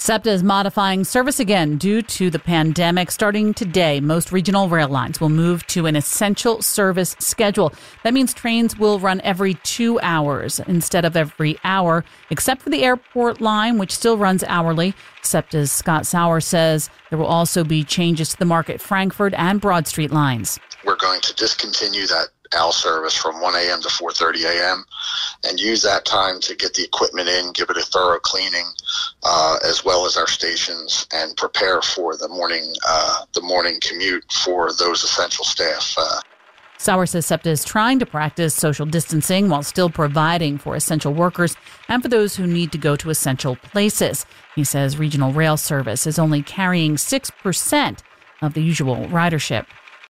SEPTA is modifying service again due to the pandemic. Starting today, most regional rail lines will move to an essential service schedule. That means trains will run every 2 hours instead of every hour, except for the airport line, which still runs hourly. SEPTA's Scott Sauer says there will also be changes to the Market Frankford and Broad Street lines. We're going to discontinue that AL service from 1 a.m. to 4:30 a.m. and use that time to get the equipment in, give it a thorough cleaning, as well as our stations, and prepare for the morning commute for those essential staff. Sauer says SEPTA is trying to practice social distancing while still providing for essential workers and for those who need to go to essential places. He says regional rail service is only carrying 6% of the usual ridership.